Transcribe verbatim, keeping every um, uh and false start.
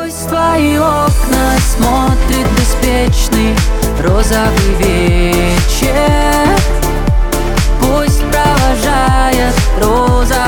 Пусть в твои окна смотрит беспечный розовый вечер, пусть провожает розовый